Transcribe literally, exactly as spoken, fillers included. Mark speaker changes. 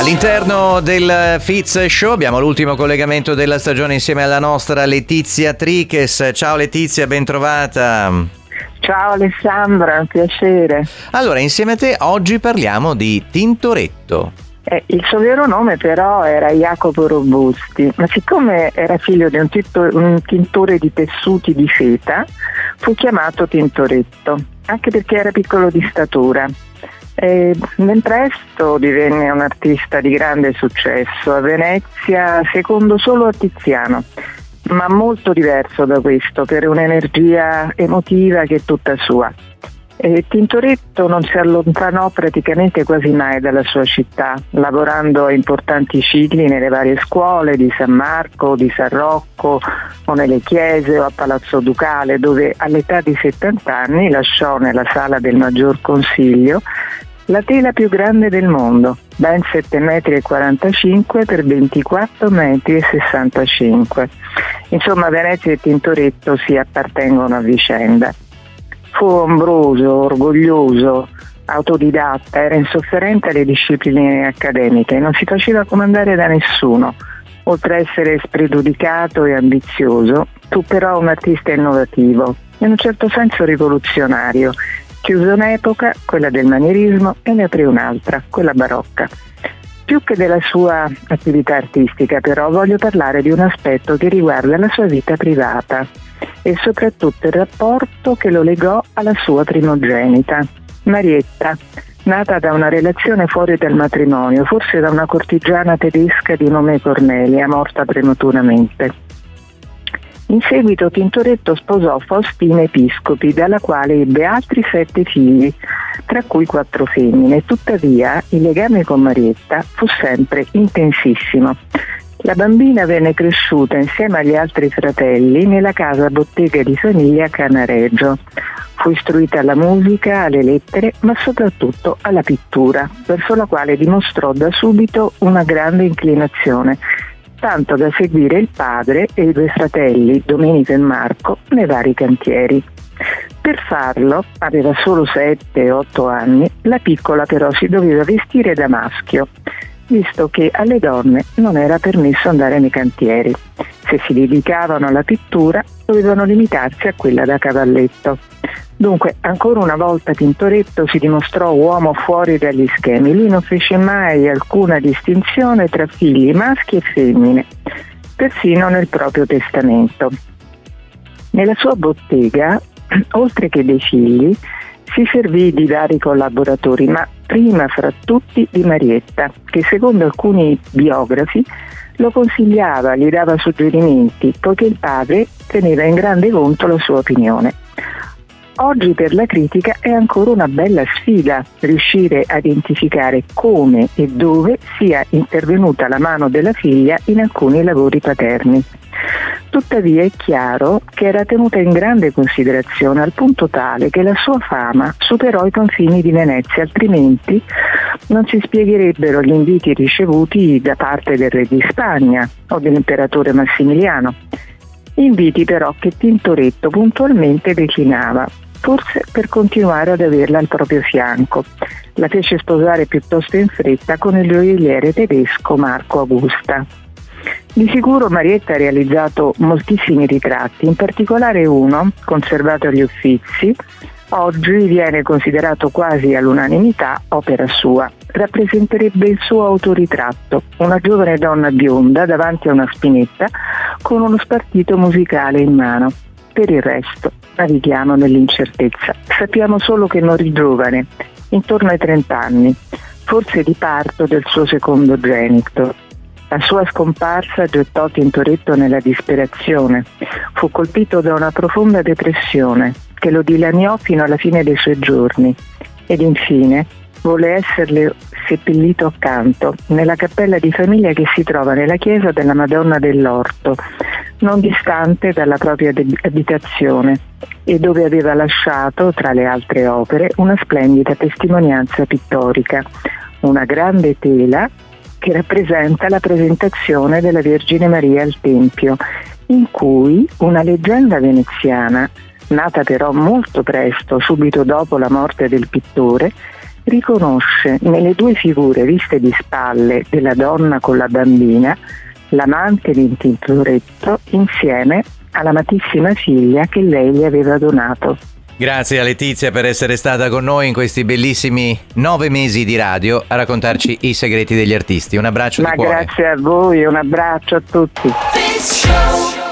Speaker 1: All'interno del Fitz Show abbiamo l'ultimo collegamento della stagione insieme alla nostra Letizia Triches. Ciao Letizia, ben trovata.
Speaker 2: Ciao Alessandra, un piacere.
Speaker 1: Allora, insieme a te oggi parliamo di Tintoretto.
Speaker 2: Eh, il suo vero nome però era Jacopo Robusti, ma siccome era figlio di un, titto, un tintore di tessuti di seta, fu chiamato Tintoretto, anche perché era piccolo di statura. E ben presto divenne un artista di grande successo a Venezia, secondo solo a Tiziano, ma molto diverso da questo, per un'energia emotiva che è tutta sua. E Tintoretto non si allontanò praticamente quasi mai dalla sua città, lavorando a importanti cicli nelle varie scuole di San Marco, di San Rocco o nelle chiese o a Palazzo Ducale, dove all'età di settanta anni lasciò nella sala del Maggior Consiglio la tela più grande del mondo, ben sette metri e quarantacinque per ventiquattro metri e sessantacinque. Insomma, Venezia e Tintoretto si appartengono a vicenda. Fu ombroso, orgoglioso, autodidatta, era insofferente alle discipline accademiche, non si faceva comandare da nessuno. Oltre a essere spregiudicato e ambizioso, fu però un artista innovativo, in un certo senso rivoluzionario. Chiuse un'epoca, quella del manierismo, e ne aprì un'altra, quella barocca. Più che della sua attività artistica, però, voglio parlare di un aspetto che riguarda la sua vita privata e soprattutto il rapporto che lo legò alla sua primogenita, Marietta, nata da una relazione fuori dal matrimonio, forse da una cortigiana tedesca di nome Cornelia, morta prematuramente. In seguito Tintoretto sposò Faustina Episcopi, dalla quale ebbe altri sette figli, tra cui quattro femmine. Tuttavia il legame con Marietta fu sempre intensissimo. La bambina venne cresciuta insieme agli altri fratelli nella casa bottega di famiglia a Canareggio. Fu istruita alla musica, alle lettere, ma soprattutto alla pittura, verso la quale dimostrò da subito una grande inclinazione, tanto da seguire il padre e i due fratelli, Domenico e Marco, nei vari cantieri. Per farlo, aveva solo sette otto anni, la piccola però si doveva vestire da maschio, visto che alle donne non era permesso andare nei cantieri. Se si dedicavano alla pittura, dovevano limitarsi a quella da cavalletto. Dunque, ancora una volta Tintoretto si dimostrò uomo fuori dagli schemi. Lui non fece mai alcuna distinzione tra figli maschi e femmine, persino nel proprio testamento. Nella sua bottega, oltre che dei figli, si servì di vari collaboratori, ma prima fra tutti di Marietta, che secondo alcuni biografi lo consigliava, gli dava suggerimenti, poiché il padre teneva in grande conto la sua opinione. Oggi per la critica è ancora una bella sfida riuscire a identificare come e dove sia intervenuta la mano della figlia in alcuni lavori paterni. Tuttavia è chiaro che era tenuta in grande considerazione al punto tale che la sua fama superò i confini di Venezia, altrimenti non si spiegherebbero gli inviti ricevuti da parte del re di Spagna o dell'imperatore Massimiliano. Inviti però che Tintoretto puntualmente declinava, forse per continuare ad averla al proprio fianco. La fece sposare piuttosto in fretta con il gioielliere tedesco Marco Augusta. Di sicuro Marietta ha realizzato moltissimi ritratti, in particolare uno, conservato agli Uffizi, oggi viene considerato quasi all'unanimità opera sua. Rappresenterebbe il suo autoritratto, una giovane donna bionda davanti a una spinetta con uno spartito musicale in mano. Per il resto navighiamo nell'incertezza. Sappiamo solo che morì giovane, intorno ai trenta anni, forse di parto del suo secondogenito. La sua scomparsa gettò Tintoretto nella disperazione. Fu colpito da una profonda depressione che lo dilaniò fino alla fine dei suoi giorni ed infine volle esserle seppellito accanto nella cappella di famiglia che si trova nella chiesa della Madonna dell'Orto, non distante dalla propria abitazione, e dove aveva lasciato, tra le altre opere, una splendida testimonianza pittorica, una grande tela che rappresenta la presentazione della Vergine Maria al Tempio, in cui una leggenda veneziana, nata però molto presto, subito dopo la morte del pittore, riconosce nelle due figure viste di spalle della donna con la bambina l'amante di Tintoretto insieme all'amatissima figlia che lei gli aveva donato.
Speaker 1: Grazie a Letizia per essere stata con noi in questi bellissimi nove mesi di radio a raccontarci i segreti degli artisti. Un abbraccio
Speaker 2: Ma
Speaker 1: di cuore.
Speaker 2: grazie a voi, un abbraccio a tutti.